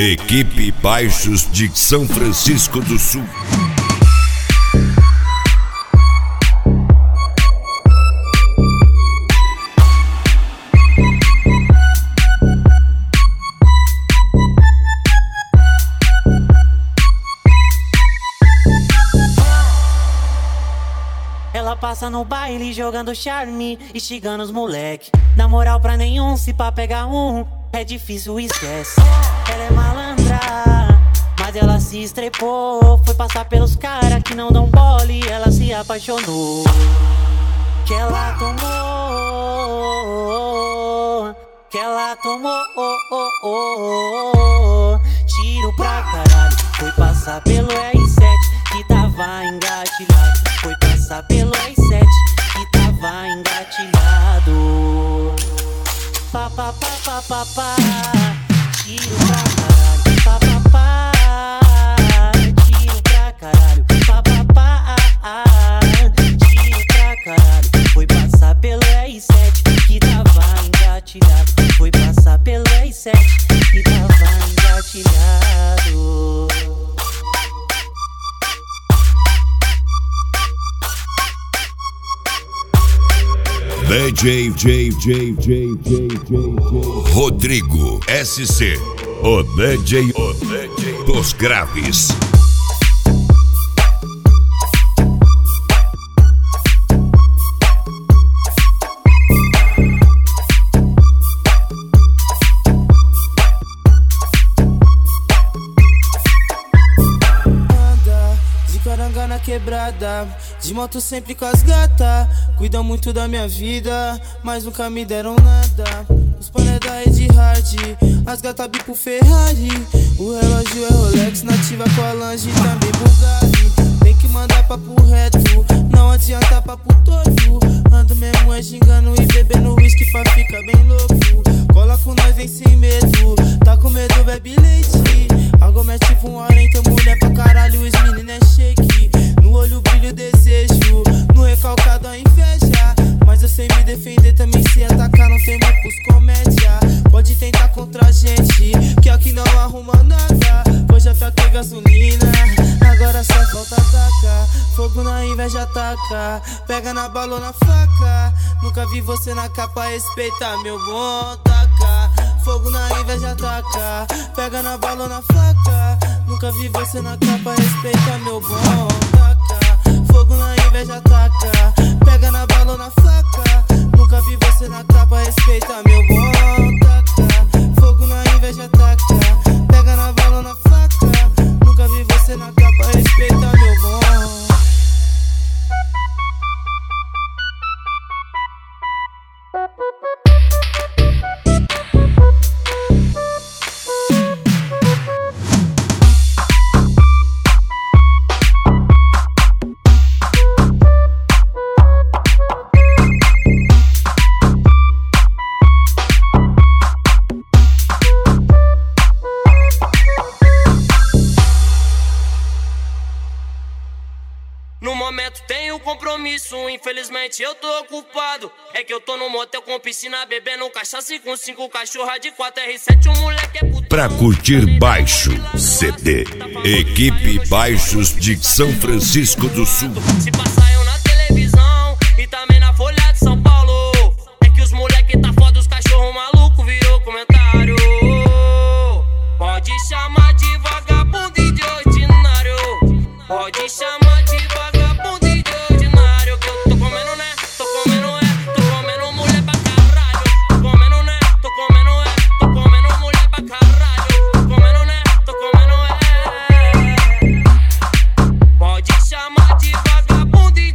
Equipe Baixos de São Francisco do Sul. Ela passa no baile jogando charme, instigando os moleque. Na moral pra nenhum, se pá pegar um, é difícil, esquece. Ela é malandra, mas ela se estrepou. Foi passar pelos caras que não dão bola e ela se apaixonou. Que ela tomou, tiro pra caralho. Foi passar pelo R7 que tava engatilhado. Foi passar pelo R7 que tava engatilhado. Pá, pá, pá, pá, pá, pá. Tiro pra caralho. Pá, pá, pá. Tiro pra caralho. Pá, pá, pá. Tiro pra caralho. Foi passar pelo R7 que tava engatilhado. Foi passar pelo R7 que tava engatilhado. DJ Rodrigo SC, o DJ dos graves. Na quebrada, de moto sempre com as gata. Cuidam muito da minha vida, mas nunca me deram nada. Os pané da Ed Hard, as gata bico Ferrari. O relógio é Rolex, nativa com a Lange, também Bugatti. Tem que mandar papo reto, não adianta papo torto. Ando mesmo é gingando e bebendo whisky pra ficar bem louco. Cola com nós, vem sem medo, tá com medo, bebe leite. Agora é tipo um então mulher pra caralho, os meninos é shake. No olho brilho desejo, no recalcado a inveja. Mas eu sei me defender, também se atacar, não tem mucos comédia. Pode tentar contra a gente, que aqui não arruma nada. Hoje já taquei gasolina, agora só falta atacar. Fogo na inveja ataca, pega na bala ou na faca. Nunca vi você na capa, respeita meu bom taca. Fogo na inveja ataca, pega na bala ou na faca. Nunca vi você na capa, respeita meu bom taca. Fogo na inveja ataca, pega na bala ou na faca. Nunca vi você na capa, respeita meu bom taca. Fogo na inveja ataca, pega na bala ou na faca. Nunca vi você na capa, respeita meu bom. No momento tenho compromisso, infelizmente eu tô ocupado. É que eu tô no motel com piscina, bebendo cachaça e com 5 cachorra de 4 R7, um moleque é puto. Pra curtir baixo, CD, Equipe Baixos de São Francisco do Sul. Se passar eu na televisão e também na Folha de São Paulo. É que os moleque tá foda, os cachorro maluco virou comentário. Pode chamar de vagabundo e de ordinário. Pode chamar de vagabundo e de ordinário. Que eu tô comendo, né? Tô comendo, tô comendo mulher pra caralho. Tô comendo, né? Tô comendo, tô comendo mulher pra caralho. Tô comendo, né? Tô comendo, Pode chamar de vagabundo e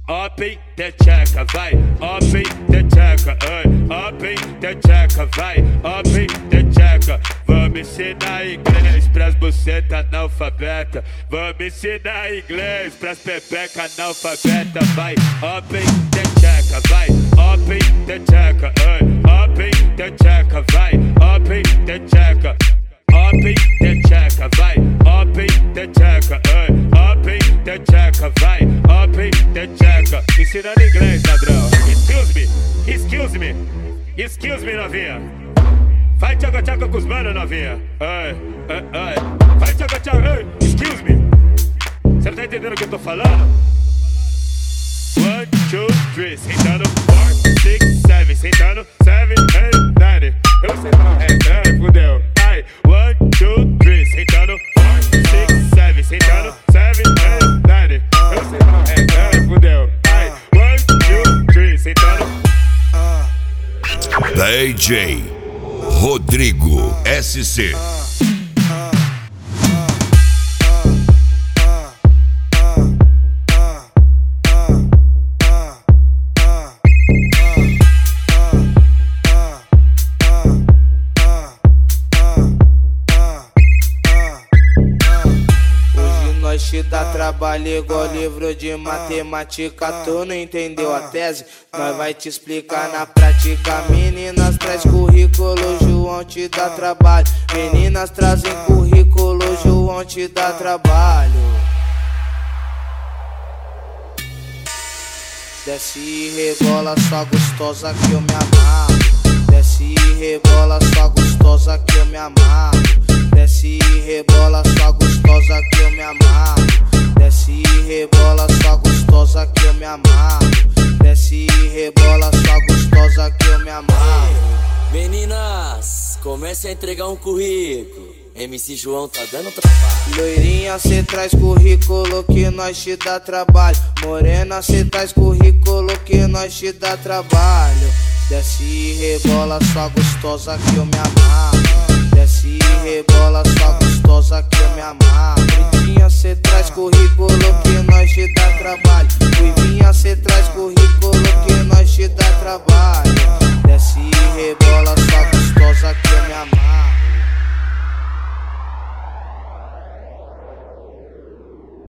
Open the checa, vai, open the checa, open the checa, vai, open the checa. Vamos ensinar inglês pras bucetas analfabeta. Vamos ensinar inglês pras pepeca analfabeta. Vai, open the checa, vai, open the checa, open the checa, vai, open the checa. Open the checa, vai, open the checa, open the checa, vai, open the checa. Ensinando inglês, ladrão. Excuse me, novinha. Vai tchaca-tchaca com os manos, novinha. Vai tchaca-tchaca, excuse me. Você não tá entendendo o que eu tô falando? 1, 2, 3, sentando 4, 6, 7, sentando 7, 8, 9. Eu não sei falar fudeu. 1, 2, 3, sentando 4, 6, 7, sentando 7, 8, 9. Eu não sei falar fudeu. 1, 2, 3, sentando. DJ Rodrigo SC. Te dá trabalho igual livro de matemática. Tu não entendeu a tese? Nós vai te explicar na prática. Meninas traz currículo, João te dá trabalho. Meninas trazem currículo, João te dá trabalho. Desce e rebola sua gostosa que eu me amarro. Desce e rebola sua gostosa que eu me amarro. Desce e rebola sua gostosa que eu me amarro. Desce e rebola sua gostosa que eu me amarro. Desce e rebola sua gostosa que eu me amarro. Meninas, comece a entregar um currículo. MC João tá dando trabalho. Loirinha, cê traz currículo que nós te dá trabalho. Morena, cê traz currículo que nós te dá trabalho. Desce e rebola sua gostosa que eu me amarro. Desce e rebola sua gostosa que eu me amarro. Pretinha, cê traz currículo